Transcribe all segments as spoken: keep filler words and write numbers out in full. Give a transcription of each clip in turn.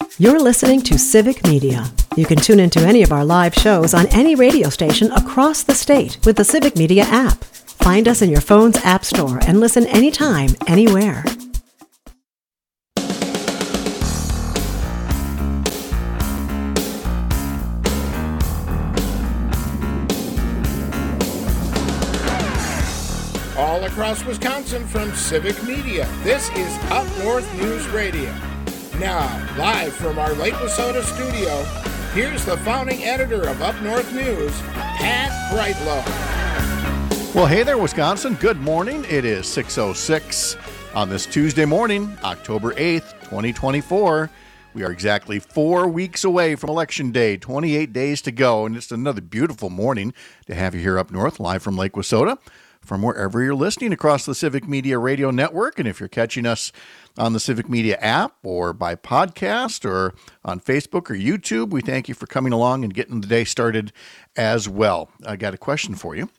You're listening to Civic Media. You can tune into any of our live shows on any radio station across the state with the Civic Media app. Find us in your phone's app store and listen anytime, anywhere. All across Wisconsin from Civic Media, this is Up North News Radio. Now, live from our Lake Wissota studio, here's the founding editor of Up North News, Pat Brightlow. Well, hey there, Wisconsin. Good morning. It is six oh six on this Tuesday morning, October eighth, twenty twenty-four. We are exactly four weeks away from Election Day, twenty-eight days to go, and it's another beautiful morning to have you here up north, live from Lake Wissota, from wherever you're listening across the Civic Media Radio Network. And if you're catching us on the Civic Media app or by podcast or on Facebook or YouTube, we thank you for coming along and getting the day started as well. I got a question for you.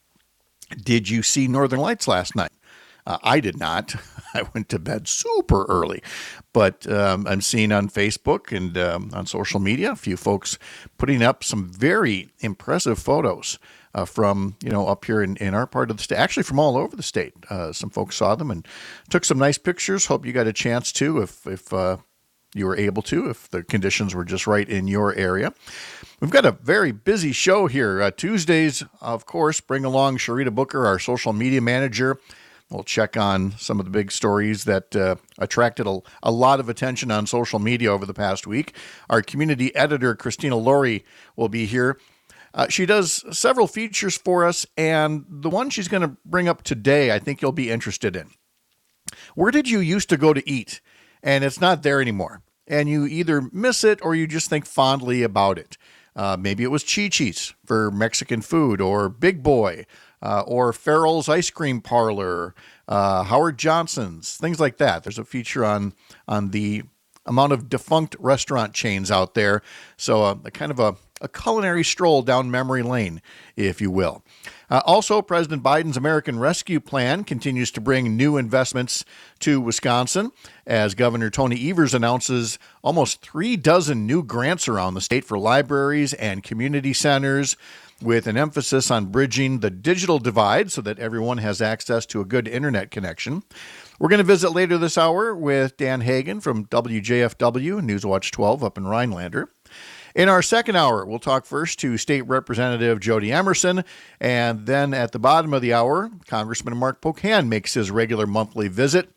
Did you see Northern Lights last night? Uh, I did not. I went to bed super early, but um, I'm seeing on Facebook and um, on social media a few folks putting up some very impressive photos uh, from, you know, up here in, in our part of the state, actually from all over the state. Uh, some folks saw them and took some nice pictures. Hope you got a chance to, if, if uh, you were able to, if the conditions were just right in your area. We've got a very busy show here. Uh, Tuesdays, of course, bring along Sharita Booker, our social media manager. We'll check on some of the big stories that uh, attracted a, a lot of attention on social media over the past week. Our community editor, Christina Laurie, will be here. Uh, she does several features for us, and the one she's going to bring up today, I think you'll be interested in. Where did you used to go to eat, and it's not there anymore, and you either miss it or you just think fondly about it? Uh, maybe it was Chi-Chi's for Mexican food, or Big Boy, uh, or Farrell's Ice Cream Parlor, uh, Howard Johnson's, things like that. There's a feature on on the amount of defunct restaurant chains out there. So uh, a kind of a, a culinary stroll down memory lane, if you will. Uh, also, President Biden's American Rescue Plan continues to bring new investments to Wisconsin as Governor Tony Evers announces almost three dozen new grants around the state for libraries and community centers, with an emphasis on bridging the digital divide so that everyone has access to a good internet connection. We're going to visit later this hour with Dan Hagan from W J F W Newswatch twelve up in Rhinelander. In our second hour, we'll talk first to State Representative Jody Emerson, and then at the bottom of the hour, Congressman Mark Pocan makes his regular monthly visit.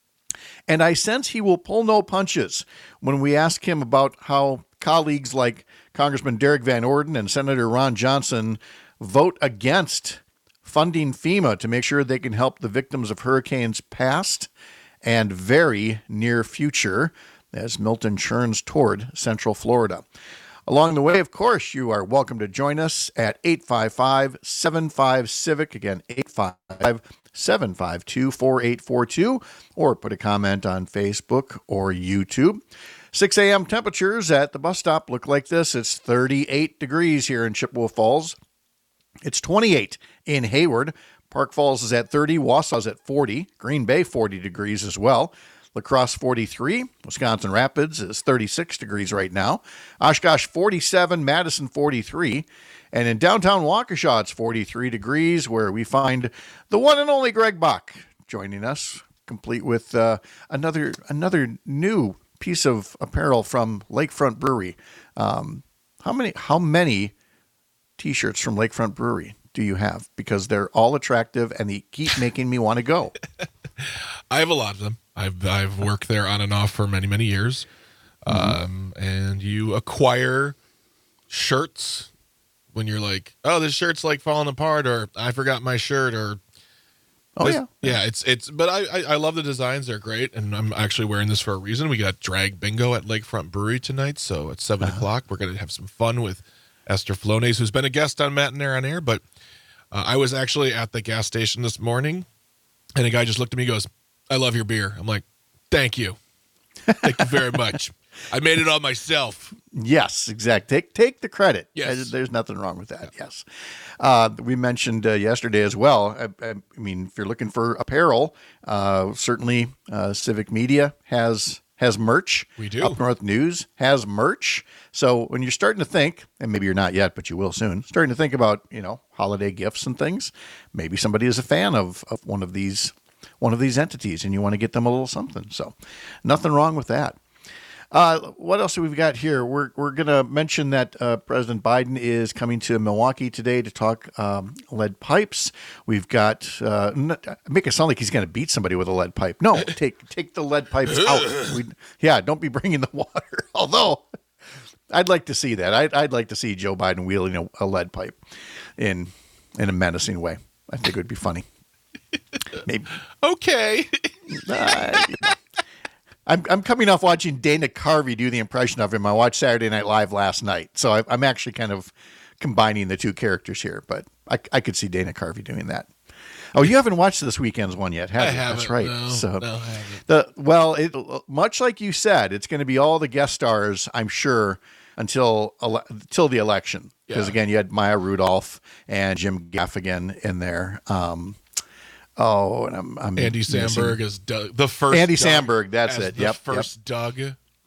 And I sense he will pull no punches when we ask him about how colleagues like Congressman Derek Van Orden and Senator Ron Johnson vote against funding FEMA to make sure they can help the victims of hurricanes past and very near future as Milton churns toward Central Florida. Along the way, of course, you are welcome to join us at eight five five, seven five, CIVIC. Again, eight five five, seven five two, four eight four two, or put a comment on Facebook or YouTube. six a.m. temperatures at the bus stop look like this. It's thirty-eight degrees here in Chippewa Falls. It's twenty-eight in Hayward. Park Falls is at thirty. Wausau's at forty. Green Bay, forty degrees as well. La Crosse, forty-three. Wisconsin Rapids is thirty-six degrees right now. Oshkosh, forty-seven. Madison, forty-three. And in downtown Waukesha, it's forty-three degrees, where we find the one and only Greg Bach joining us, complete with uh, another another new piece of apparel from Lakefront Brewery. Um, how many how many T-shirts from Lakefront Brewery do you have? Because they're all attractive and they keep making me want to go. I have a lot of them. I've I've worked there on and off for many, many years. Mm-hmm. Um, and you acquire shirts when you're like, oh, this shirt's like falling apart, or I forgot my shirt, or oh yeah, yeah. It's it's. But I, I I love the designs; they're great, and I'm actually wearing this for a reason. We got drag bingo at Lakefront Brewery tonight, so at seven uh-huh. o'clock we're gonna have some fun with Esther Flones, who's been a guest on Matt and Air on Air. But uh, I was actually at the gas station this morning, and a guy just looked at me and goes, I love your beer. I'm like, thank you. Thank you very much. I made it all myself. Yes, exactly. Take take the credit. Yes. There's nothing wrong with that. Yeah. Yes. Uh, we mentioned uh, yesterday as well. I, I mean, if you're looking for apparel, uh, certainly uh, Civic Media has has merch. We do. Up North News has merch. So when you're starting to think, and maybe you're not yet, but you will soon, starting to think about, you know, holiday gifts and things, maybe somebody is a fan of, of one of these one of these entities and you want to get them a little something. So nothing wrong with that. Uh, what else have we got here? We're we're going to mention that uh, President Biden is coming to Milwaukee today to talk um, lead pipes. We've got uh, n- make it sound like he's going to beat somebody with a lead pipe. No, take take the lead pipes out. We, yeah, don't be bringing the water. Although I'd like to see that. I'd I'd like to see Joe Biden wielding a, a lead pipe in in a menacing way. I think it would be funny. Maybe. Okay. uh, you know. I'm I'm coming off watching Dana Carvey do the impression of him. I watched Saturday Night Live last night, so I, I'm actually kind of combining the two characters here. But I, I could see Dana Carvey doing that. Oh, you haven't watched this weekend's one yet, have I you? haven't. That's right. No, so no, I haven't. the well, it, much like you said, it's going to be all the guest stars, I'm sure, until ele- until the election. Because Yeah. again, you had Maya Rudolph and Jim Gaffigan in there. Um, Oh, and I'm, I'm Andy missing- Samberg is Doug, the first. Andy Doug Samberg, that's as it. The Yep, first Doug.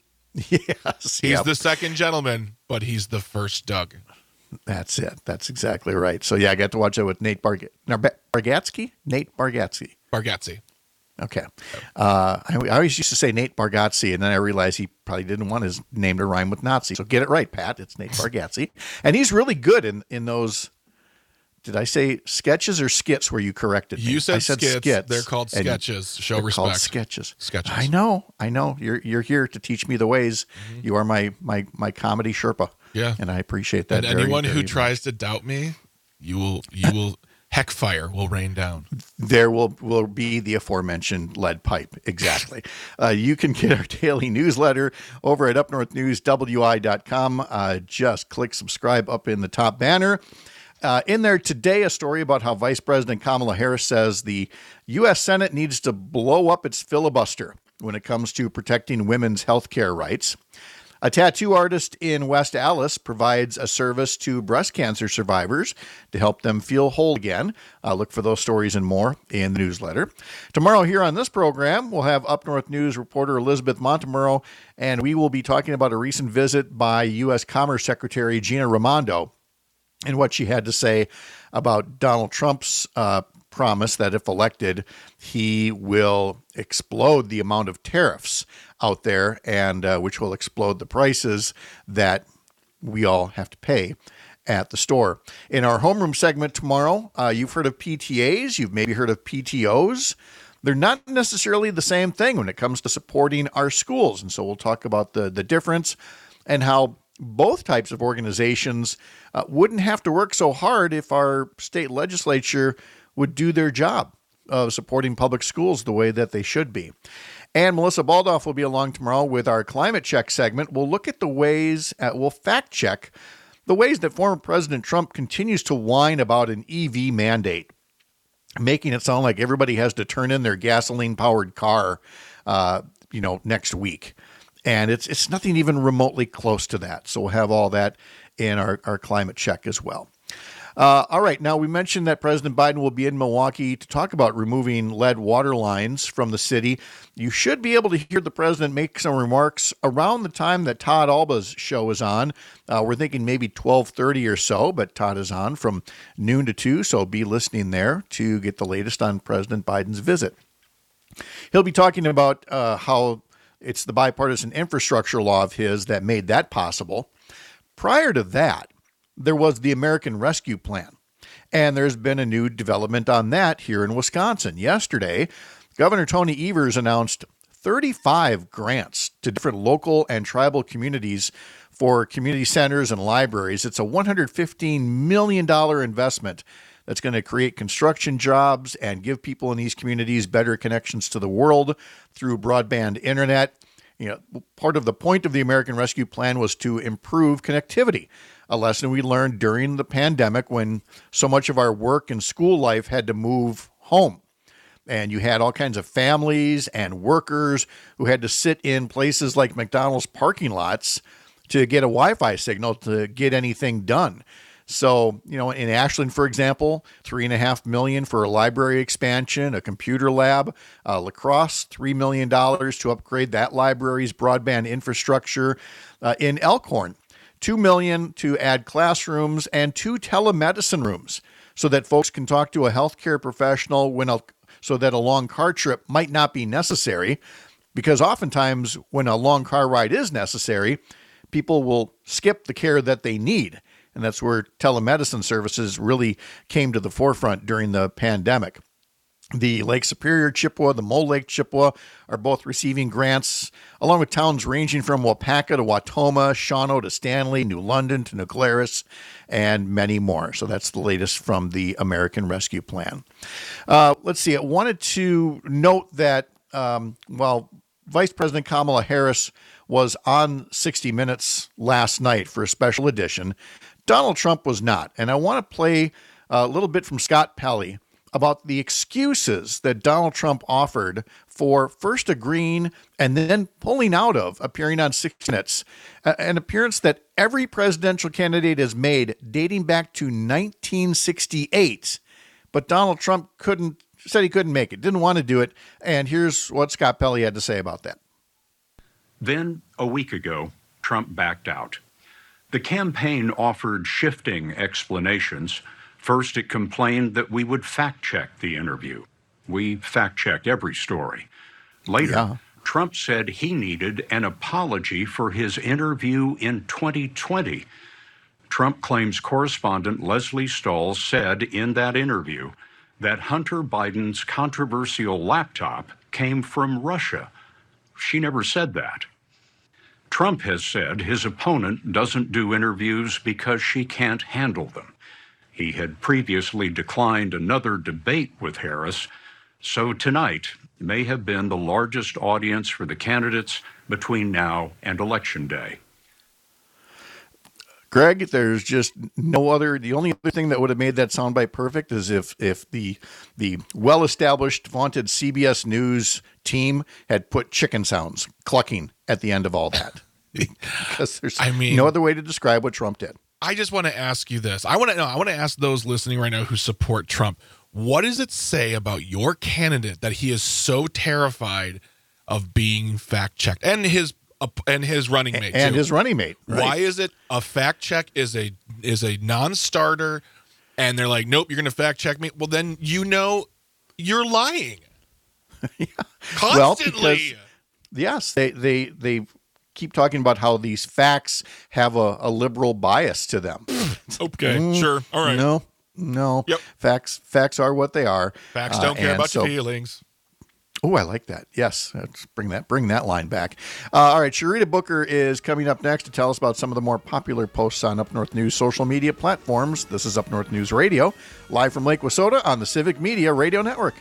Yes, He's yep. the second gentleman, but he's the first Doug. That's it. That's exactly right. So yeah, I got to watch it with Nate Barg- Bargatze. Nate Bargatze. Bargatze. Okay. Uh, I, I always used to say Nate Bargatze, and then I realized he probably didn't want his name to rhyme with Nazi. So get it right, Pat. It's Nate Bargatze, and he's really good in in those. Did I say sketches or skits where you corrected me? You said, I said skits. skits. They're called and sketches. Show they're respect. called sketches. Sketches. I know. I know. You're you're here to teach me the ways. Mm-hmm. You are my my my comedy Sherpa. Yeah. And I appreciate that. And very, anyone very who much. tries to doubt me, you will you will heck fire will rain down. There will will be the aforementioned lead pipe. Exactly. uh, you can get our daily newsletter over at up north news w i dot com. Uh, just click subscribe up in the top banner. Uh, in there today, a story about how Vice President Kamala Harris says the U S Senate needs to blow up its filibuster when it comes to protecting women's health care rights. A tattoo artist in West Allis provides a service to breast cancer survivors to help them feel whole again. Uh, look for those stories and more in the newsletter. Tomorrow here on this program, we'll have Up North News reporter Elizabeth Montemurro, and we will be talking about a recent visit by U S Commerce Secretary Gina Raimondo and what she had to say about Donald Trump's uh, promise that if elected, he will explode the amount of tariffs out there, and uh, which will explode the prices that we all have to pay at the store. In our homeroom segment tomorrow, uh, you've heard of P T As, you've maybe heard of P T Os. They're not necessarily the same thing when it comes to supporting our schools, and so we'll talk about the the difference and how both types of organizations uh, wouldn't have to work so hard if our state legislature would do their job of supporting public schools the way that they should be. And Melissa Baldoff will be along tomorrow with our Climate Check segment. We'll look at the ways, uh, we'll fact check the ways that former President Trump continues to whine about an E V mandate, making it sound like everybody has to turn in their gasoline-powered car, uh, you know, next week. And it's it's nothing even remotely close to that. So we'll have all that in our, our climate check as well. Uh, all right. Now, we mentioned that President Biden will be in Milwaukee to talk about removing lead water lines from the city. You should be able to hear the president make some remarks around the time that Todd Alba's show is on. Uh, we're thinking maybe twelve thirty or so, but Todd is on from noon to two. So be listening there to get the latest on President Biden's visit. He'll be talking about uh, how it's the bipartisan infrastructure law of his that made that possible. Prior to that, there was the American Rescue Plan, and there's been a new development on that here in Wisconsin. Yesterday, Governor Tony Evers announced thirty-five grants to different local and tribal communities for community centers and libraries. It's a one hundred fifteen million dollars investment that's going to create construction jobs and give people in these communities better connections to the world through broadband internet. You know, part of the point of the American Rescue Plan was to improve connectivity, a lesson we learned during the pandemic when so much of our work and school life had to move home. And you had all kinds of families and workers who had to sit in places like McDonald's parking lots to get a Wi-Fi signal to get anything done. So, you know, in Ashland, for example, three and a half million for a library expansion, a computer lab. Uh, La Crosse, three million dollars to upgrade that library's broadband infrastructure. Uh, in Elkhorn, two million dollars to add classrooms and two telemedicine rooms so that folks can talk to a healthcare professional when a, so that a long car trip might not be necessary. Because oftentimes when a long car ride is necessary, people will skip the care that they need. And that's where telemedicine services really came to the forefront during the pandemic. The Lake Superior Chippewa, the Mole Lake Chippewa are both receiving grants, along with towns ranging from Wapaka to Watoma, Shawano to Stanley, New London to New Glarus, and many more. So that's the latest from the American Rescue Plan. Uh, let's see. I wanted to note that, um, well, Vice President Kamala Harris was on sixty minutes last night for a special edition. Donald Trump was not. And I want to play a little bit from Scott Pelley about the excuses that Donald Trump offered for first agreeing and then pulling out of appearing on sixty minutes, an appearance that every presidential candidate has made dating back to nineteen sixty-eight. But Donald Trump couldn't, said he couldn't make it, didn't want to do it. And here's what Scott Pelley had to say about that. Then, a week ago, Trump backed out. The campaign offered shifting explanations. First, it complained that we would fact-check the interview. We fact-check every story. Later, yeah. Trump said he needed an apology for his interview in twenty twenty. Trump claims correspondent Leslie Stahl said in that interview that Hunter Biden's controversial laptop came from Russia. She never said that. Trump has said his opponent doesn't do interviews because she can't handle them. He had previously declined another debate with Harris, so tonight may have been the largest audience for the candidates between now and Election Day. Greg, there's just no other, the only other thing that would have made that soundbite perfect is if if the the well-established, vaunted C B S News team had put chicken sounds, clucking at the end of all that. Because there's I mean, no other way to describe what Trump did. I just want to ask you this. I want to know, I want to ask those listening right now who support Trump, what does it say about your candidate that he is so terrified of being fact-checked? And his Uh, and his running mate and too. his running mate. Right? Why is it a fact check is a is a non-starter, and they're like, nope, you're going to fact check me? Well, then you know you're lying. yeah. Constantly. Well, because, yes, they they they keep talking about how these facts have a, a liberal bias to them. Okay, mm, sure, all right. No, no. Yep. Facts facts are what they are. Facts don't uh, care about so, your feelings. Oh, I like that. Yes, let's bring that bring that line back. Uh, all right, Sharita Booker is coming up next to tell us about some of the more popular posts on Up North News social media platforms. This is Up North News Radio, live from Lake Wissota on the Civic Media Radio Network.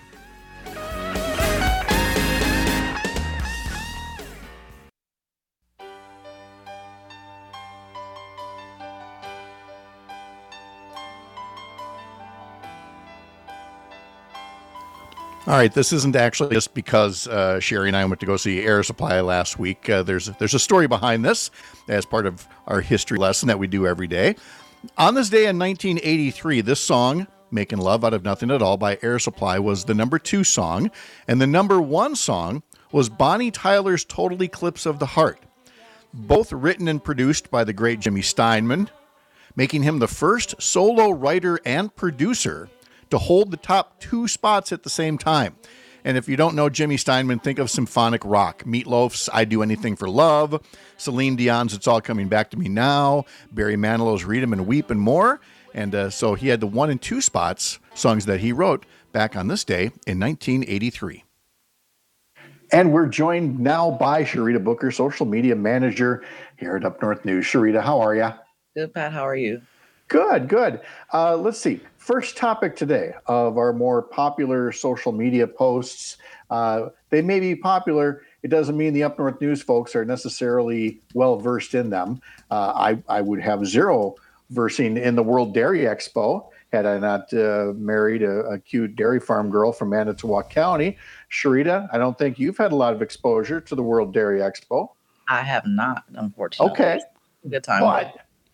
All right, this isn't actually just because uh, Sherry and I went to go see Air Supply last week. Uh, there's there's a story behind this as part of our history lesson that we do every day. On this day in nineteen eighty-three, this song, Making Love Out of Nothing at All by Air Supply, was the number two song. And the number one song was Bonnie Tyler's Total Eclipse of the Heart, both written and produced by the great Jimmy Steinman, making him the first solo writer and producer to hold the top two spots at the same time. And if you don't know Jimmy Steinman, think of symphonic rock. Meatloaf's I'd Do Anything for Love, Celine Dion's It's All Coming Back to Me Now, Barry Manilow's Read 'Em and Weep, and more. And uh, so he had the one and two spots, songs that he wrote back on this day in nineteen eighty-three. And we're joined now by Sharita Booker, social media manager here at Up North News. Sharita, how are you? Good, Pat. How are you? Good, good. Uh, let's see. First topic today of our more popular social media posts. Uh, they may be popular. It doesn't mean the Up North News folks are necessarily well-versed in them. Uh, I, I would have zero versing in the World Dairy Expo had I not uh, married a, a cute dairy farm girl from Manitowoc County. Sharita, I don't think you've had a lot of exposure to the World Dairy Expo. I have not, unfortunately. Okay. Good time. But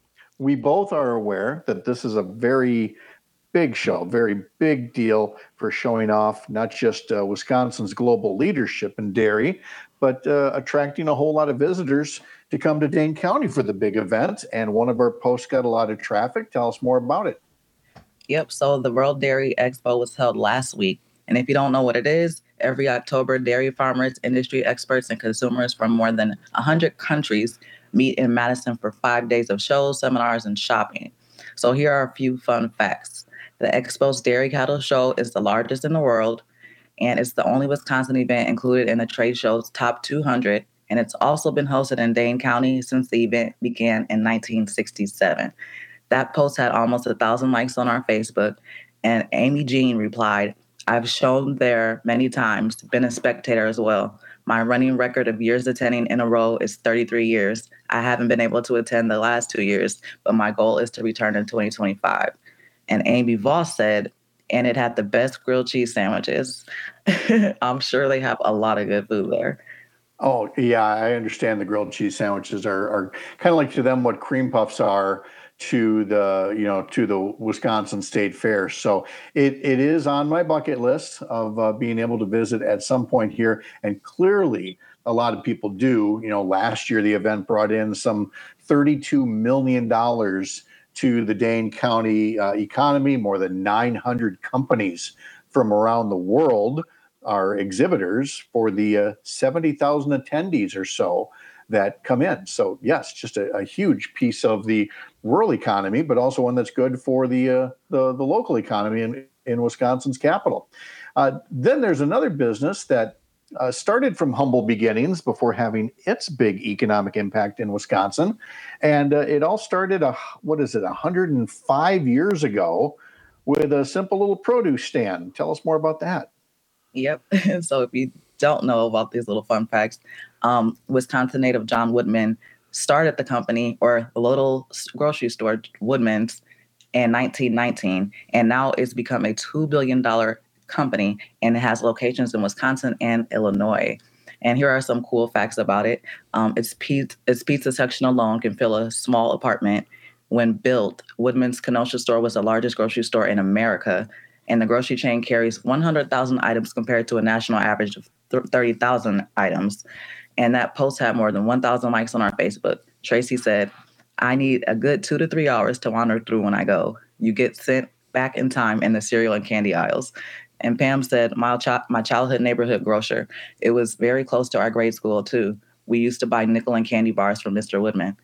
we both are aware that this is a very big show, very big deal for showing off not just uh, Wisconsin's global leadership in dairy, but uh, attracting a whole lot of visitors to come to Dane County for the big event. And one of our posts got a lot of traffic. Tell us more about it. Yep. So the World Dairy Expo was held last week. And if you don't know what it is, every October, dairy farmers, industry experts, and consumers from more than one hundred countries meet in Madison for five days of shows, seminars, and shopping. So here are a few fun facts. The Expo's Dairy Cattle Show is the largest in the world, and it's the only Wisconsin event included in the trade show's top two hundred. And it's also been hosted in Dane County since the event began in nineteen sixty-seven. That post had almost a thousand likes on our Facebook, and Amy Jean replied, "I've shown there many times, been a spectator as well. My running record of years attending in a row is thirty-three years. I haven't been able to attend the last two years, but my goal is to return in twenty twenty-five. And Amy Voss said, "And it had the best grilled cheese sandwiches." I'm sure they have a lot of good food there. Oh, yeah, I understand the grilled cheese sandwiches are, are kind of like to them what cream puffs are to the, you know, to the Wisconsin State Fair. So it, it is on my bucket list of uh, being able to visit at some point here. And clearly a lot of people do. You know, last year the event brought in some thirty-two million dollars to the Dane County uh, economy. More than nine hundred companies from around the world are exhibitors for the uh, seventy thousand attendees or so that come in. So yes, just a, a huge piece of the rural economy, but also one that's good for the uh, the, the local economy in, in Wisconsin's capital. Uh, then there's another business that uh, started from humble beginnings before having its big economic impact in Wisconsin. And uh, it all started, a, what is it, one hundred five years ago with a simple little produce stand. Tell us more about that. Yep. So if you don't know about these little fun facts, um, Wisconsin native John Woodman started the company, or the little grocery store, Woodman's, in nineteen nineteen. And now it's become a two billion dollars company, and it has locations in Wisconsin and Illinois. And here are some cool facts about it. Um, its, pizza, its pizza section alone can fill a small apartment. When built, Woodman's Kenosha store was the largest grocery store in America. And the grocery chain carries one hundred thousand items compared to a national average of thirty thousand items. And that post had more than one thousand likes on our Facebook. Tracy said, "I need a good two to three hours to wander through when I go. You get sent back in time in the cereal and candy aisles." And Pam said, my, ch- my childhood neighborhood grocer. It was very close to our grade school, too. We used to buy nickel and candy bars from Mister Woodman.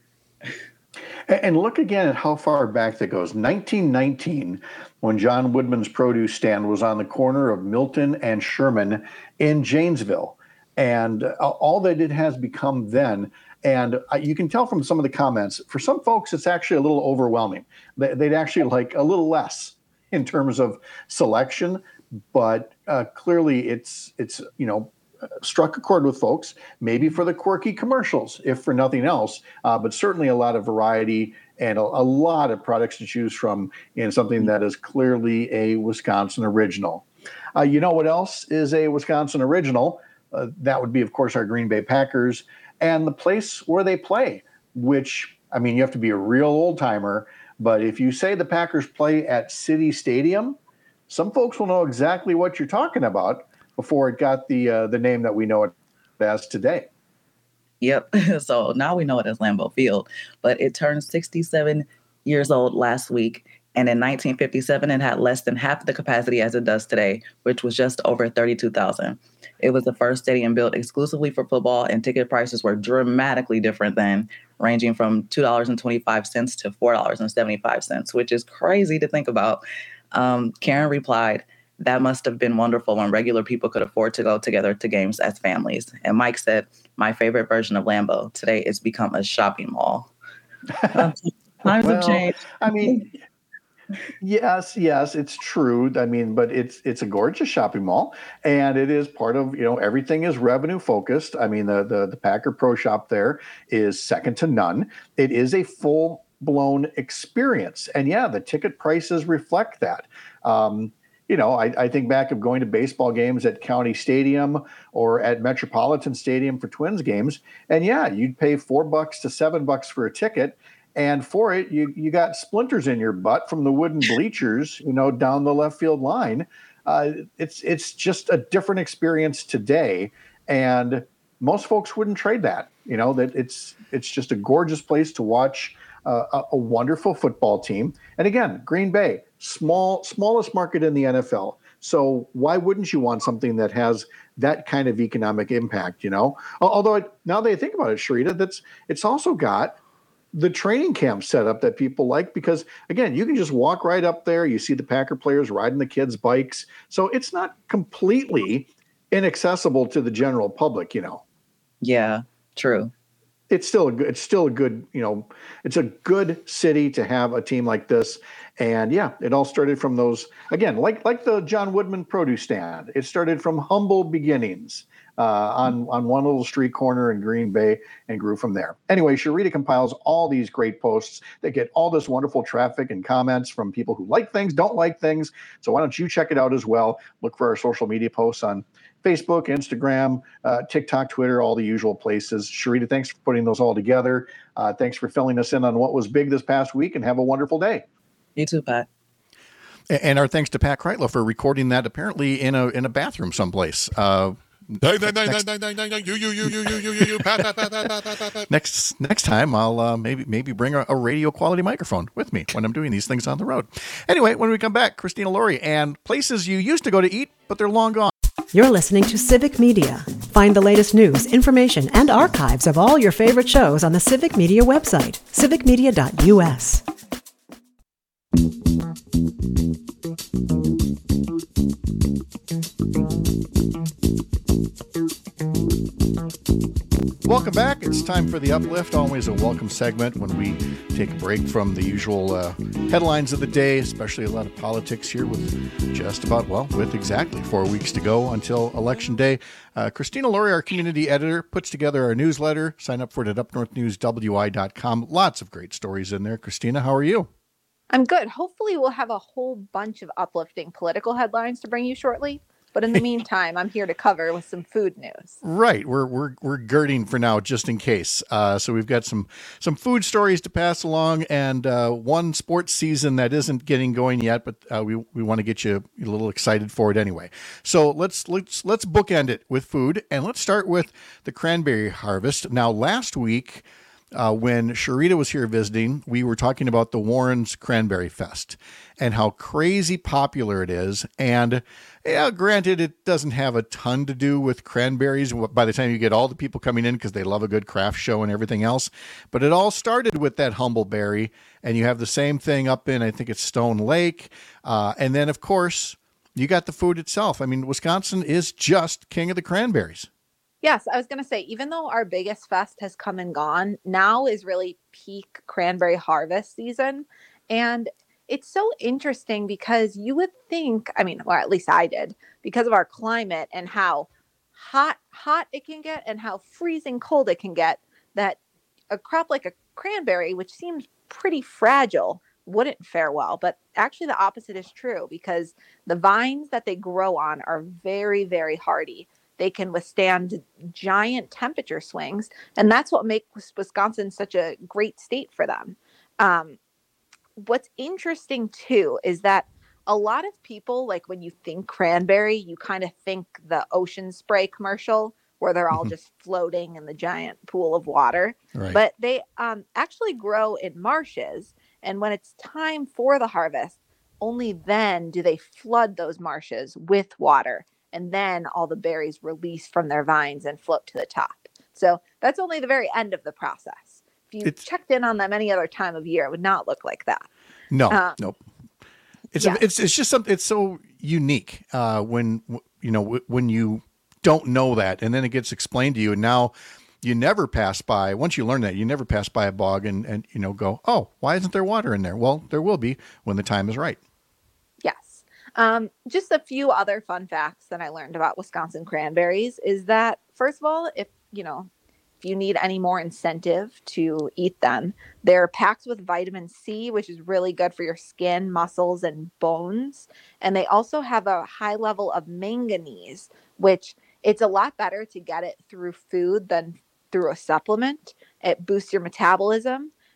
And look again at how far back that goes. nineteen nineteen, when John Woodman's produce stand was on the corner of Milton and Sherman in Janesville. And all that it has become then. And you can tell from some of the comments, for some folks, it's actually a little overwhelming. They'd actually like a little less in terms of selection. But uh, clearly it's, it's you know, struck a chord with folks, maybe for the quirky commercials, if for nothing else, uh, but certainly a lot of variety and a, a lot of products to choose from in something that is clearly a Wisconsin original. Uh, you know what else is a Wisconsin original? Uh, that would be, of course, our Green Bay Packers and the place where they play, which, I mean, you have to be a real old timer, but if you say the Packers play at City Stadium, some folks will know exactly what you're talking about before it got the uh, the name that we know it as today. Yep. So now we know it as Lambeau Field, but it turned sixty-seven years old last week. And in nineteen fifty-seven, it had less than half the capacity as it does today, which was just over thirty-two thousand. It was the first stadium built exclusively for football, and ticket prices were dramatically different then, ranging from two dollars and twenty-five cents to four dollars and seventy-five cents, which is crazy to think about. Um, Karen replied, "That must have been wonderful when regular people could afford to go together to games as families." And Mike said, "My favorite version of Lambeau. Today it's become a shopping mall." Um, times well, have changed. I mean, yes, yes, it's true. I mean, but it's it's a gorgeous shopping mall, and it is part of, you know, everything is revenue focused. I mean, the the, the Packer Pro Shop there is second to none. It is a full blown experience, and yeah, the ticket prices reflect that. Um, You know, I, I think back of going to baseball games at County Stadium or at Metropolitan Stadium for Twins games. And yeah, you'd pay four bucks to seven bucks for a ticket. And for it, you you got splinters in your butt from the wooden bleachers, you know, down the left field line. Uh, it's it's just a different experience today, and most folks wouldn't trade that. You know, that it's it's just a gorgeous place to watch uh, a, a wonderful football team. And again, Green Bay, small smallest market in the N F L. So why wouldn't you want something that has that kind of economic impact? You know, although it, now that I think about it, Sharita, that's it's also got the training camp setup that people like, because again, you can just walk right up there. You see the Packer players riding the kids' bikes. So it's not completely inaccessible to the general public, you know? Yeah, true. It's still a good, it's still a good, you know, it's a good city to have a team like this. And yeah, it all started from those, again, like, like the John Woodman produce stand. It started from humble beginnings. Uh, on, on one little street corner in Green Bay and grew from there. Anyway, Sharita compiles all these great posts that get all this wonderful traffic and comments from people who like things, don't like things. So why don't you check it out as well? Look for our social media posts on Facebook, Instagram, uh, TikTok, Twitter, all the usual places. Sharita, thanks for putting those all together. Uh, thanks for filling us in on what was big this past week, and have a wonderful day. You too, Pat. And our thanks to Pat Kreitlow for recording that apparently in a in a bathroom someplace. Uh, Next, next next time, I'll uh, maybe maybe bring a, a radio quality microphone with me when I'm doing these things on the road. Anyway, when we come back, Christina Laurie and places you used to go to eat, but they're long gone. You're listening to Civic Media. Find the latest news, information, and archives of all your favorite shows on the Civic Media website, civic media dot u s. Welcome back. It's time for The Uplift, always a welcome segment when we take a break from the usual uh, headlines of the day, especially a lot of politics here with just about, well, with exactly four weeks to go until Election Day. Uh, Christina Laurie, our community editor, puts together our newsletter. Sign up for it at up north news w i dot com. Lots of great stories in there. Christina, how are you? I'm good. Hopefully we'll have a whole bunch of uplifting political headlines to bring you shortly. But in the meantime, I'm here to cover with some food news. Right. We're we're we're girding for now, just in case. Uh, so we've got some some food stories to pass along, and uh, one sports season that isn't getting going yet, but uh, we we want to get you a little excited for it anyway. So let's let's let's bookend it with food, and let's start with the cranberry harvest. Now, last week, Uh, when Sharita was here visiting, we were talking about the Warren's Cranberry Fest and how crazy popular it is. And yeah, granted, it doesn't have a ton to do with cranberries by the time you get all the people coming in because they love a good craft show and everything else. But it all started with that humbleberry, and you have the same thing up in, I think it's Stone Lake. Uh, and then, of course, you got the food itself. I mean, Wisconsin is just king of the cranberries. Yes, I was going to say, even though our biggest fest has come and gone, now is really peak cranberry harvest season. And it's so interesting because you would think, I mean, or at least I did, because of our climate and how hot, hot it can get and how freezing cold it can get, that a crop like a cranberry, which seems pretty fragile, wouldn't fare well. But actually the opposite is true, because the vines that they grow on are very, very hardy. They can withstand giant temperature swings, and that's what makes Wisconsin such a great state for them. Um, what's interesting, too, is that a lot of people, like when you think cranberry, you kind of think the Ocean Spray commercial where they're all mm-hmm. just floating in the giant pool of water. Right. But they um, actually grow in marshes, and when it's time for the harvest, only then do they flood those marshes with water. And then all the berries release from their vines and float to the top. So that's only the very end of the process. If you it's, checked in on them any other time of year, it would not look like that. No, um, nope. It's yeah. a, it's it's just something. It's so unique uh, when you know when you don't know that, and then it gets explained to you, and now you never pass by. Once you learn that, you never pass by a bog and and you know go, oh, why isn't there water in there? Well, there will be when the time is right. Yes. Um, just a few other fun facts that I learned about Wisconsin cranberries is that, first of all, if, you know, if you need any more incentive to eat them, they're packed with vitamin C, which is really good for your skin, muscles, and bones. And they also have a high level of manganese, which it's a lot better to get it through food than through a supplement. It boosts your metabolism.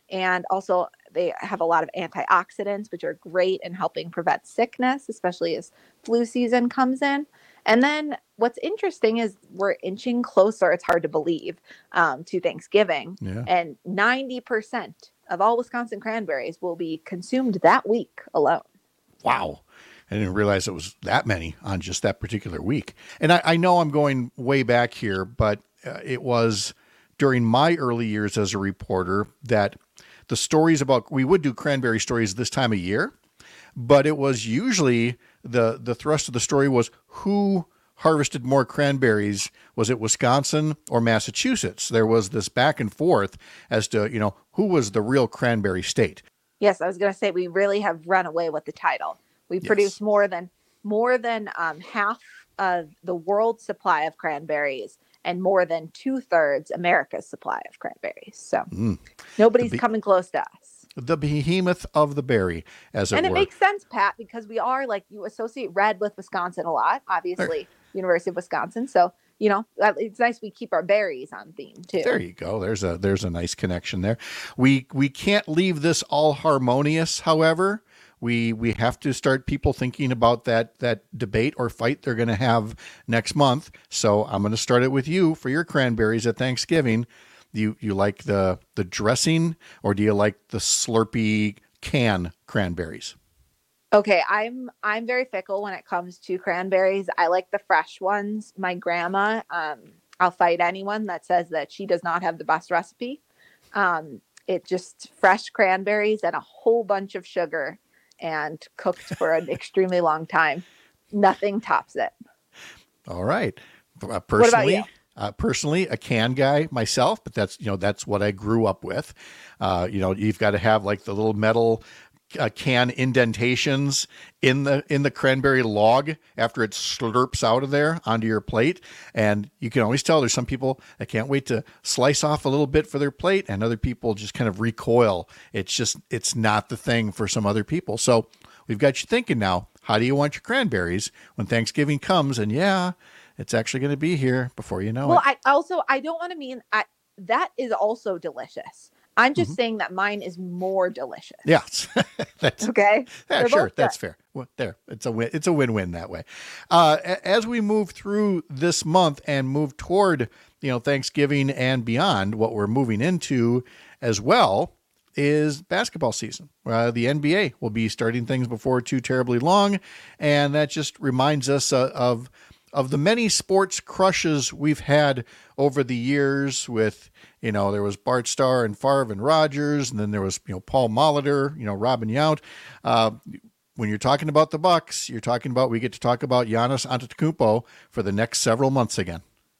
And also they have a lot of antioxidants, which are great in helping prevent sickness, especially as flu season comes in. And then what's interesting is we're inching closer, it's hard to believe, um, to Thanksgiving. Yeah. And ninety percent of all Wisconsin cranberries will be consumed that week alone. Wow. I didn't realize it was that many on just that particular week. And I, I know I'm going way back here, but uh, it was during my early years as a reporter that the stories about, we would do cranberry stories this time of year, but it was usually the, the thrust of the story was who harvested more cranberries. Was it Wisconsin or Massachusetts? There was this back and forth as to, you know, who was the real cranberry state. Yes, I was going to say we really have run away with the title. We Yes. produce more than more than um, half of the world's supply of cranberries and more than two thirds America's supply of cranberries. So Mm. nobody's be- coming close to us. The behemoth of the berry, as it And it were. makes sense, Pat, because we are like, you associate red with Wisconsin a lot, obviously, University of Wisconsin. So, you know, it's nice we keep our berries on theme too. There you go. There's a there's a nice connection there. We we can't leave this all harmonious, however. We we have to start people thinking about that that debate or fight they're going to have next month. So I'm going to start it with you for your cranberries at Thanksgiving. You you like the the dressing, or do you like the Slurpee can cranberries? Okay, I'm I'm very fickle when it comes to cranberries. I like the fresh ones. My grandma, um, I'll fight anyone that says that she does not have the best recipe. Um, it just fresh cranberries and a whole bunch of sugar and cooked for an extremely long time. Nothing tops it. All right. Uh, about personally, you? uh, personally, a can guy myself, but that's, you know, that's what I grew up with. Uh, you know, you've got to have like the little metal uh, can indentations in the, in the cranberry log after it slurps out of there onto your plate. And you can always tell there's some people that can't wait to slice off a little bit for their plate, and other people just kind of recoil. It's just, it's not the thing for some other people. So we've got you thinking now, how do you want your cranberries when Thanksgiving comes? And yeah, it's actually going to be here before you know Well, it. I also I don't want to mean I, that is also delicious. I'm just Mm-hmm. saying that mine is more delicious. Yes, that's Okay. yeah, They're sure. both That's good. fair. Well, there, it's a win. It's a win-win that way. Uh, a- as we move through this month and move toward, you know, Thanksgiving and beyond, what we're moving into as well is basketball season. Uh, the N B A will be starting things before too terribly long, and that just reminds us uh, of of the many sports crushes we've had over the years. With, you know, there was Bart Starr and Favre and Rodgers, and then there was, you know, Paul Molitor, you know, Robin Yount. Uh, when you're talking about the Bucks, you're talking about, we get to talk about Giannis Antetokounmpo for the next several months again.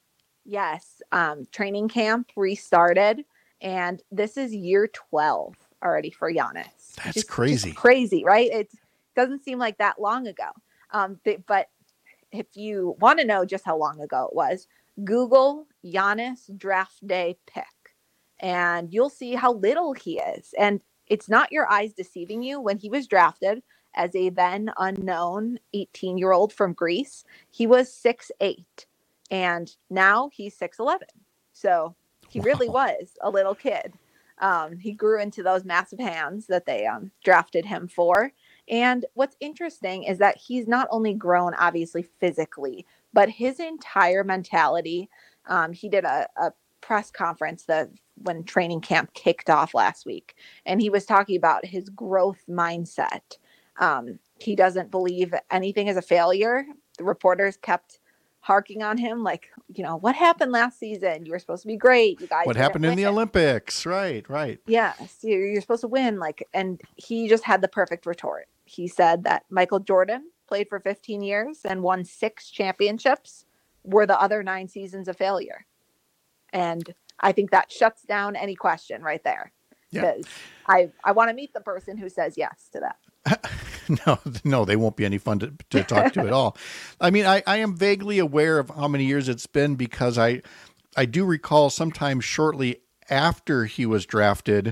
Yes. Um, training camp restarted, and this is year twelve already for Giannis. That's Just- crazy. just crazy, right? It doesn't seem like that long ago. Um, but, but if you want to know just how long ago it was, Google Giannis draft day pick, and you'll see how little he is. And it's not your eyes deceiving you. When he was drafted as a then unknown eighteen year old from Greece, he was six eight, and now he's six eleven. So he really Wow. was a little kid. Um, he grew into those massive hands that they um, drafted him for. And what's interesting is that he's not only grown, obviously, physically, but his entire mentality. Um, he did a, a press conference that when training camp kicked off last week, and he was talking about his growth mindset. Um, he doesn't believe anything is a failure. The reporters kept harking on him, like, you know, what happened last season? You were supposed to be great. You guys What didn't happened in the win." Olympics? Right, right. Yes, you're, you're supposed to win. Like, and he just had the perfect retort. He said that Michael Jordan played for fifteen years and won six championships, were the other nine seasons of failure. And I think that shuts down any question right there. Yeah. Because I, I want to meet the person who says yes to that. No, no, they won't be any fun to, to talk to at all. I mean, I, I am vaguely aware of how many years it's been, because I, I do recall sometime shortly after he was drafted,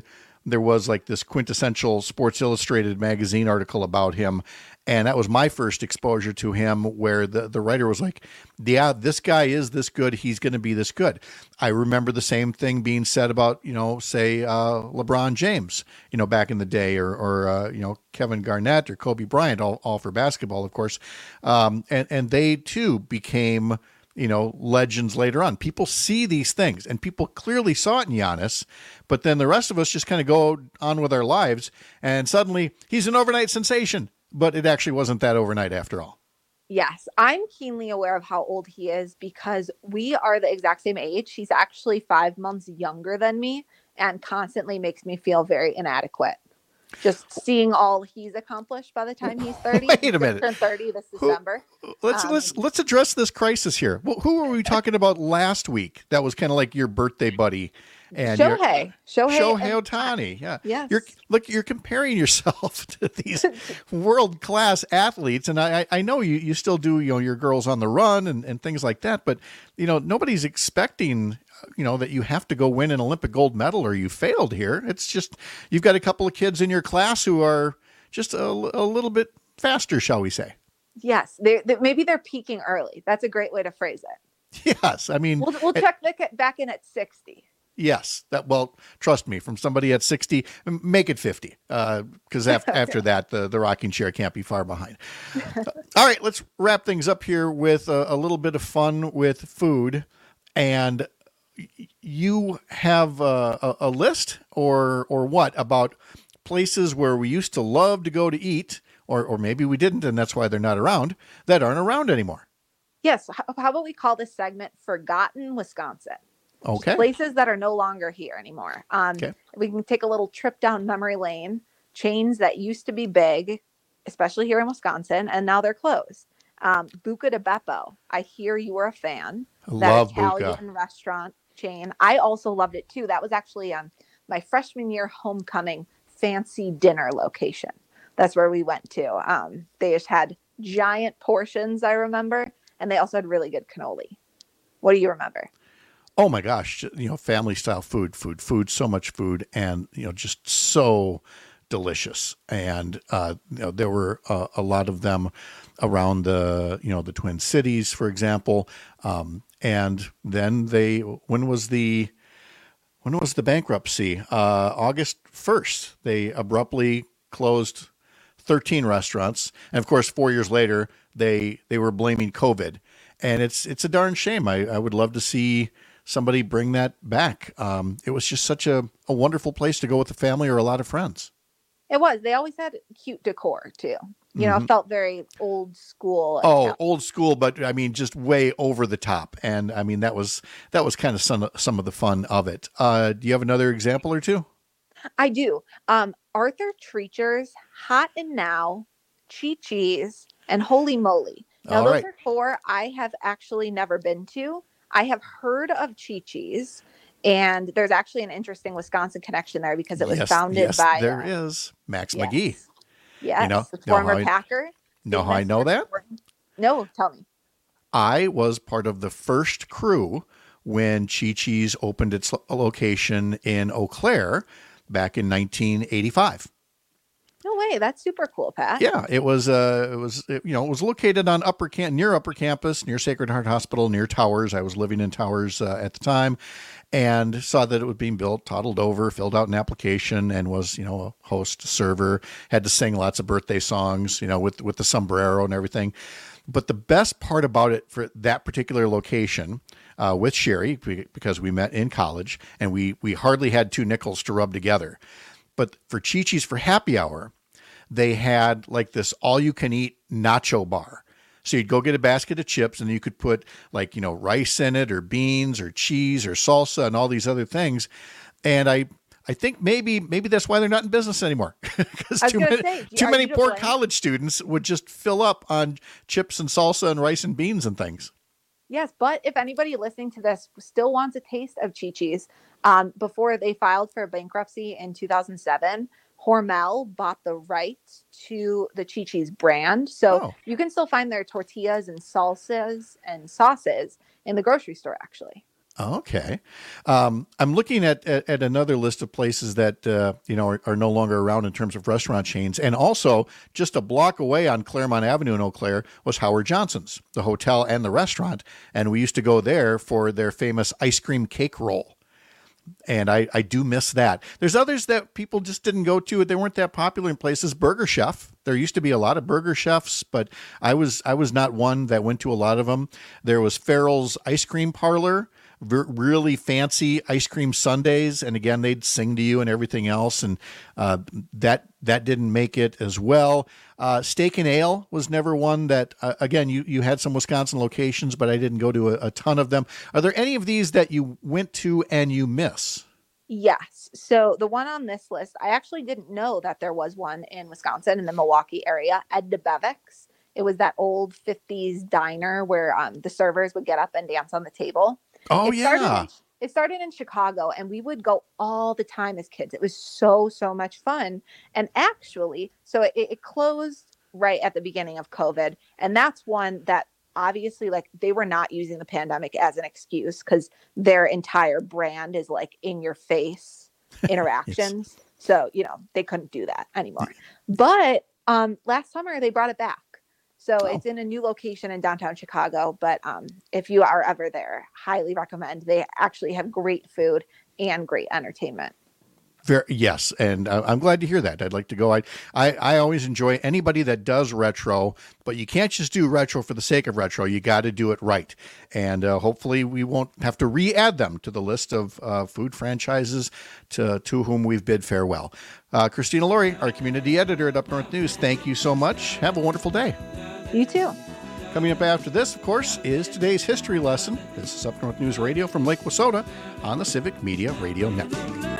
there was like this quintessential Sports Illustrated magazine article about him. And that was my first exposure to him, where the, the writer was like, yeah, this guy is this good. He's going to be this good. I remember the same thing being said about, you know, say, uh, LeBron James, you know, back in the day, or, or uh, you know, Kevin Garnett or Kobe Bryant, all, all for basketball, of course. Um, and, and they, too, became, you know, legends later on. People see these things, and people clearly saw it in Giannis, but then the rest of us just kind of go on with our lives, and suddenly he's an overnight sensation. But it actually wasn't that overnight after all. Yes, I'm keenly aware of how old he is because we are the exact same age. He's actually five months younger than me and constantly makes me feel very inadequate. Just seeing all he's accomplished by the time he's thirty. Wait a minute. Turn thirty this December. Who, let's um, let's let's address this crisis here. Well, who were we talking about last week? That was kind of like your birthday buddy. And Shohei. Shohei. Shohei Ohtani. Yeah. Yes. You're look, you're comparing yourself to these world-class athletes. And I, I know you, you still do, you know, your Girls on the Run and, and things like that, but you know, nobody's expecting, you know, that you have to go win an Olympic gold medal or you failed here. It's just, you've got a couple of kids in your class who are just a, a little bit faster, shall we say. Yes. They're, they're, maybe they're peaking early. That's a great way to phrase it. Yes. I mean, we'll, we'll check it, back in at sixty. Yes, that well, trust me, from somebody at sixty, make it fifty, because uh, after after that, the, the rocking chair can't be far behind. uh, all right, let's wrap things up here with a, a little bit of fun with food. And you have a, a, a list or or what about places where we used to love to go to eat, or or maybe we didn't, and that's why they're not around, that aren't around anymore. Yes. How about we call this segment Forgotten Wisconsin? Okay. Places that are no longer here anymore. Um, okay. We can take a little trip down memory lane. Chains that used to be big, especially here in Wisconsin, and now they're closed. Um, Buca di Beppo. I hear you were a fan. I that love Italian Buca. restaurant chain. I also loved it too. That was actually um, my freshman year homecoming fancy dinner location. That's where we went to. Um, they just had giant portions, I remember, and they also had really good cannoli. What do you remember? Oh my gosh, you know, family style food, food, food, so much food, and, you know, just so delicious. And, uh, you know, there were uh, a lot of them around the, you know, the Twin Cities, for example. Um, and then they, when was the, when was the bankruptcy? Uh, August first, they abruptly closed thirteen restaurants. And of course, four years later, they, they were blaming COVID. And it's, it's a darn shame. I, I would love to see somebody bring that back. Um, it was just such a, a wonderful place to go with the family or a lot of friends. It was. They always had cute decor too. You know, Mm-hmm. it felt very old school. Oh, Italian. old school, but I mean, just way over the top. And I mean, that was, that was kind of some, some of the fun of it. Uh, do you have another example or two? I do. Um, Arthur Treacher's Hot and Now, Chi Chi's, and Holy Moly. Now, All those right. are four I have actually never been to. I have heard of Chi Chi's, and there's actually an interesting Wisconsin connection there because it was yes, founded yes, by there uh, is Max yes. McGee. Yes, You know- the know former how I- Packer. Know how I famous know for that? scoring- No, tell me. I was part of the first crew when Chi Chi's opened its lo- location in Eau Claire back in nineteen eighty-five. No way. That's super cool, Pat. Yeah, it was. Uh, it was. It, you know, it was located on upper Cam- near Upper Campus, near Sacred Heart Hospital, near Towers. I was living in Towers uh, at the time, and saw that it was being built. Toddled over, filled out an application, and was, you know, a host server. Had to sing lots of birthday songs, you know, with with the sombrero and everything. But the best part about it for that particular location uh, with Sherry, because we met in college, and we we hardly had two nickels to rub together. But for Chi Chi's for happy hour, they had like this all-you-can-eat nacho bar. So you'd go get a basket of chips, and you could put like, you know, rice in it, or beans, or cheese, or salsa, and all these other things. And I, I think maybe maybe that's why they're not in business anymore, because I was too gonna many say, too are many you to poor blame? college students would just fill up on chips and salsa and rice and beans and things. Yes, but if anybody listening to this still wants a taste of Chi Chi's, um, before they filed for bankruptcy in two thousand seven, Hormel bought the rights to the Chi Chi's brand. So Oh. you can still find their tortillas and salsas and sauces in the grocery store, actually. Okay. Um, I'm looking at, at, at another list of places that, uh, you know, are, are no longer around in terms of restaurant chains. And also just a block away on Claremont Avenue in Eau Claire was Howard Johnson's, the hotel and the restaurant. And we used to go there for their famous ice cream cake roll. And I, I do miss that. There's others that people just didn't go to. They weren't that popular in places. Burger Chef. There used to be a lot of burger chefs, but I was I was not one that went to a lot of them. There was Farrell's Ice Cream Parlor, v- really fancy ice cream sundaes, and again they'd sing to you and everything else, and uh, that that didn't make it as well. Uh, Steak and Ale was never one that, uh, again, you, you had some Wisconsin locations, but I didn't go to a, a ton of them. Are there any of these that you went to and you miss? Yes. So the one on this list, I actually didn't know that there was one in Wisconsin in the Milwaukee area, Ed DeBevick's. It was that old fifties diner where um, the servers would get up and dance on the table. Oh, it yeah. Started in, it started in Chicago, and we would go all the time as kids. It was so, so much fun. And actually, so it, it closed right at the beginning of COVID. And that's one that obviously, like, they were not using the pandemic as an excuse because their entire brand is like in your face interactions. Yes. So, you know, they couldn't do that anymore. But um, last summer they brought it back. So oh. It's in a new location in downtown Chicago. But um, if you are ever there, highly recommend. They actually have great food and great entertainment. Very, yes, and uh, I'm glad to hear that. I'd like to go. I, I I always enjoy anybody that does retro, but you can't just do retro for the sake of retro. You got to do it right, and uh, hopefully we won't have to re-add them to the list of uh, food franchises to to whom we've bid farewell. Uh, Christina Laurie, our community editor at Up North News, thank you so much. Have a wonderful day. You too. Coming up after this, of course, is today's history lesson. This is Up North News Radio from Lake Wissota on the Civic Media Radio Network.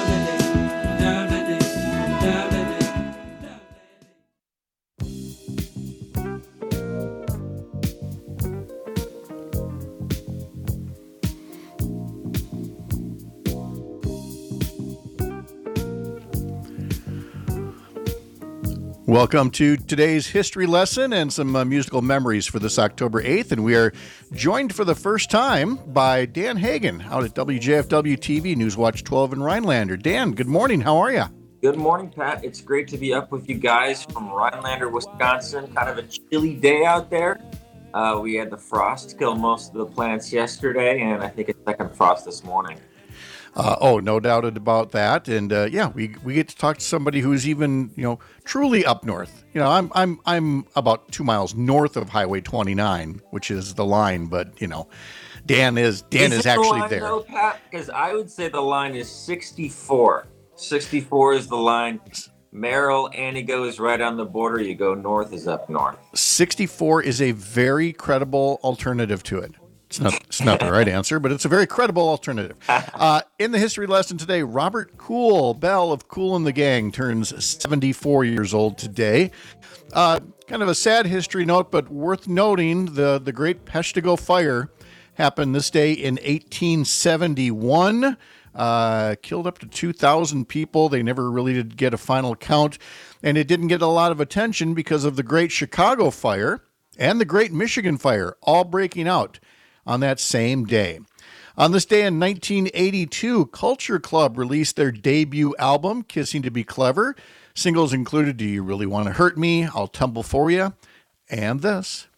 Welcome to today's history lesson and some uh, musical memories for this October eighth. And we are joined for the first time by Dan Hagan out at W J F W T V Newswatch twelve in Rhinelander. Dan, good morning. How are you? Good morning, Pat. It's great to be up with you guys from Rhinelander, Wisconsin. Kind of a chilly day out there. Uh, we had the frost kill most of the plants yesterday, and I think a second frost this morning. Uh, oh, no doubt about that. And uh, yeah, we we get to talk to somebody who's even, you know, truly up north. You know, I'm I'm I'm about two miles north of Highway twenty-nine, which is the line. But you know, Dan is Dan is, is actually the there. Though, Pat? Because I would say the line is sixty-four. sixty-four is the line. Merrill, Antigo is right on the border. You go north is up north. sixty-four is a very credible alternative to it. It's not, it's not the right answer, but it's a very credible alternative. Uh, in the history lesson today, Robert Cool Bell of Kool and the Gang turns seventy-four years old today. Uh, kind of a sad history note, but worth noting, the, the Great Peshtigo Fire happened this day in eighteen seventy-one. Uh, killed up to two thousand people. They never really did get a final count, and it didn't get a lot of attention because of the Great Chicago Fire and the Great Michigan Fire all breaking out on that same day. On this day in nineteen eighty-two, Culture Club released their debut album, Kissing to Be Clever. Singles included Do You Really Want to Hurt Me, I'll Tumble For You, and this.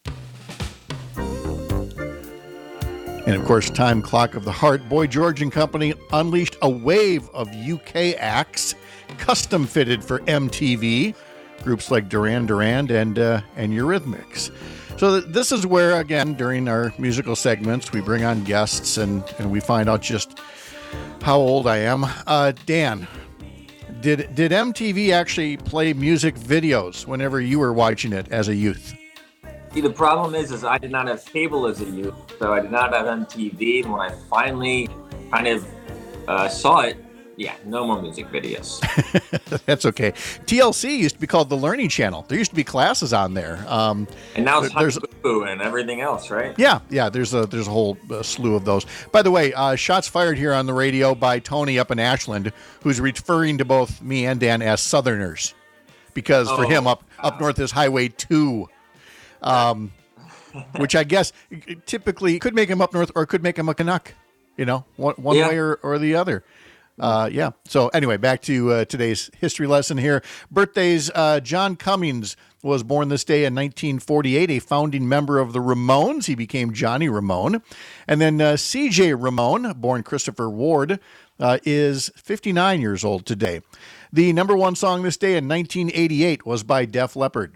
And of course, Time Clock of the Heart, Boy George and Company unleashed a wave of U K acts custom fitted for M T V. Groups like Duran Duran and uh, and Eurythmics. So this is where, again, during our musical segments, we bring on guests and, and we find out just how old I am. Uh, Dan, did did M T V actually play music videos whenever you were watching it as a youth? See, the problem is, is I did not have cable as a youth, so I did not have M T V. And when I finally kind of uh, saw it, yeah, no more music videos. That's okay. T L C used to be called the Learning Channel. There used to be classes on there. Um, and now it's there's Boo and everything else, right? Yeah, yeah. There's a there's a whole uh, slew of those. By the way, uh, shots fired here on the radio by Tony up in Ashland, who's referring to both me and Dan as Southerners, because for oh, him up wow. up north is Highway two. Um, which I guess typically could make him up north or could make him a Canuck, you know, one, one Yeah. way or, or the other. Uh, yeah. So anyway, back to uh, today's history lesson here. Birthdays. Uh, John Cummings was born this day in nineteen forty-eight, a founding member of the Ramones. He became Johnny Ramone. And then uh, C J Ramone, born Christopher Ward, uh, is fifty-nine years old today. The number one song this day in nineteen eighty-eight was by Def Leppard.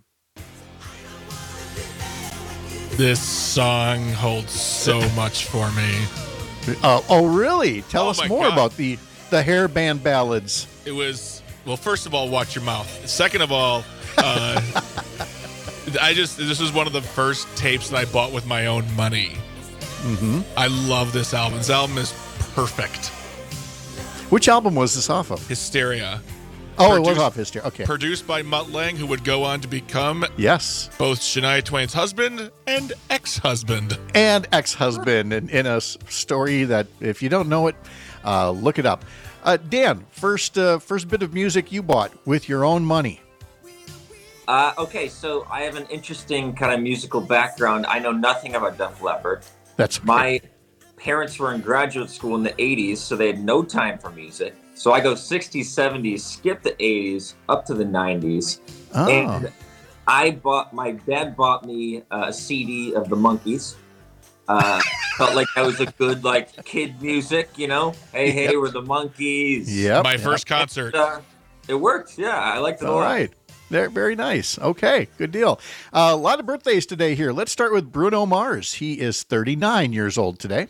This song holds so much for me. Uh, oh, really? Tell Oh us my more God. about the, the hair band ballads. It was, well, first of all, watch your mouth. Second of all, uh, I just, this was one of the first tapes that I bought with my own money. Mm-hmm. I love this album. This album is perfect. Which album was this off of? Hysteria. Oh, it was Produced- off Hysteria. Okay. Produced by Mutt Lange, who would go on to become Yes. both Shania Twain's husband and ex-husband. And ex-husband in, in a s- story that, if you don't know it, uh, look it up. Uh, Dan, first uh, first bit of music you bought with your own money. Uh, okay, so I have an interesting kind of musical background. I know nothing about Def Leppard. That's okay. My parents were in graduate school in the eighties, so they had no time for music. So I go sixties, seventies, skip the eighties, up to the nineties. Oh. And I bought, my dad bought me a C D of the Monkees. Uh, felt like that was a good, like, kid music, you know? Hey, hey, Yep. we're the Monkees. Yep. My first concert. Uh, it worked, yeah. I liked it a All lot. right. Very, very nice. Okay, good deal. Uh, a lot of birthdays today here. Let's start with Bruno Mars. He is thirty-nine years old today.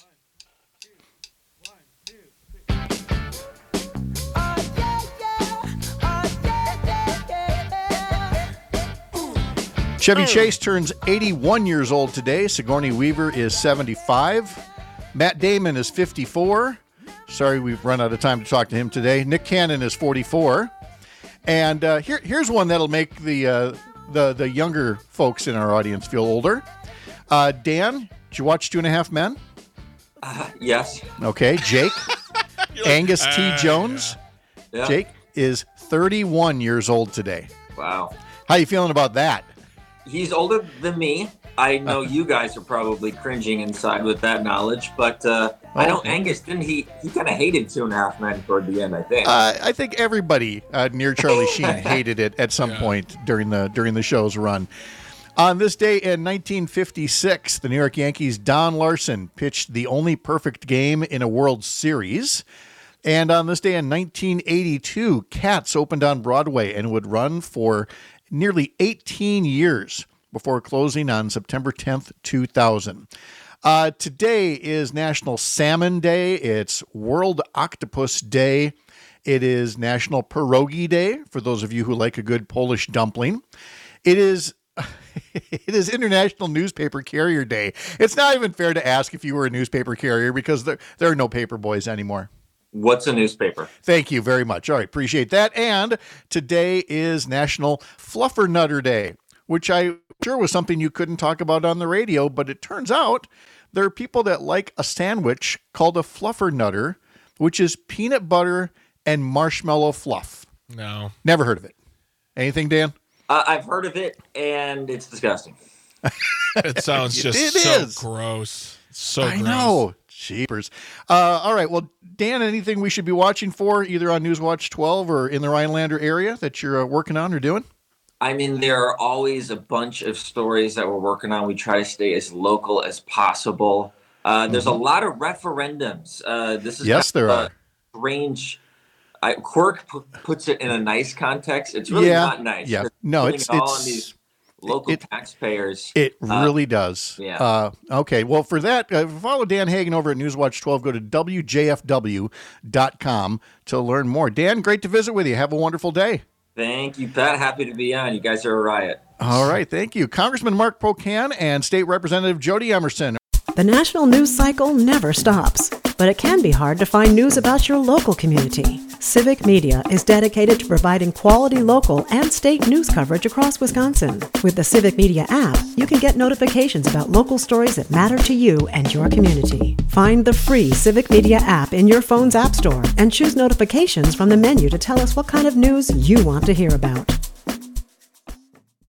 Chevy Chase turns eighty-one years old today. Sigourney Weaver is seventy-five. Matt Damon is fifty-four. Sorry, we've run out of time to talk to him today. Nick Cannon is forty-four. And uh, here, here's one that'll make the, uh, the the younger folks in our audience feel older. Uh, Dan, did you watch Two and a Half Men? Uh, yes. Okay. Jake, Angus T. "Ah, Jones. Yeah. Jake is thirty-one years old today. Wow. How you feeling about that? He's older than me. I know you guys are probably cringing inside with that knowledge, but uh, I know Okay. Angus, didn't he? He kind of hated Two and a Half Men toward the end, I think. Uh, I think everybody uh, near Charlie Sheen hated it at some Yeah. point during the during the show's run. On this day in nineteen fifty-six, the New York Yankees' Don Larson pitched the only perfect game in a World Series. And on this day in nineteen eighty-two, Cats opened on Broadway and would run for nearly eighteen years before closing on September tenth, two thousand. Uh, today is National Salmon Day. It's World Octopus Day. It is National Pierogi Day, for those of you who like a good Polish dumpling. It is it is International Newspaper Carrier Day. It's not even fair to ask if you were a newspaper carrier because there, there are no paper boys anymore. What's a newspaper? Thank you very much. All right, appreciate that. And today is National Fluffernutter Day, which I sure was something you couldn't talk about on the radio, but it turns out there are people that like a sandwich called a Fluffernutter, which is peanut butter and marshmallow fluff. No. Never heard of it. Anything, Dan? Uh, I've heard of it, and it's disgusting. It sounds just It so is. gross. So I gross. know. Jeepers. Uh, all right. Well, Dan, anything we should be watching for either on Newswatch twelve or in the Rhinelander area that you're uh, working on or doing? I mean, there are always a bunch of stories that we're working on. We try to stay as local as possible. Uh, there's a lot of referendums. Uh, this is Mm-hmm. Yes, kind of there a are. Strange. I, Quirk pu- puts it in a nice context. It's really Yeah, not nice. yeah. 'cause No, putting it's- it all it's- on these local it- taxpayers. It Uh, really does. yeah. Uh, okay. Well, for that, uh, follow Dan Hagan over at Newswatch twelve. Go to W J F W dot com to learn more. Dan, great to visit with you. Have a wonderful day. Thank you, Pat. Happy to be on. You guys are a riot. All right. Thank you. Congressman Mark Pocan and State Representative Jody Emerson. The national news cycle never stops, but it can be hard to find news about your local community. Civic Media is dedicated to providing quality local and state news coverage across Wisconsin. With the Civic Media app, you can get notifications about local stories that matter to you and your community. Find the free Civic Media app in your phone's app store and choose notifications from the menu to tell us what kind of news you want to hear about.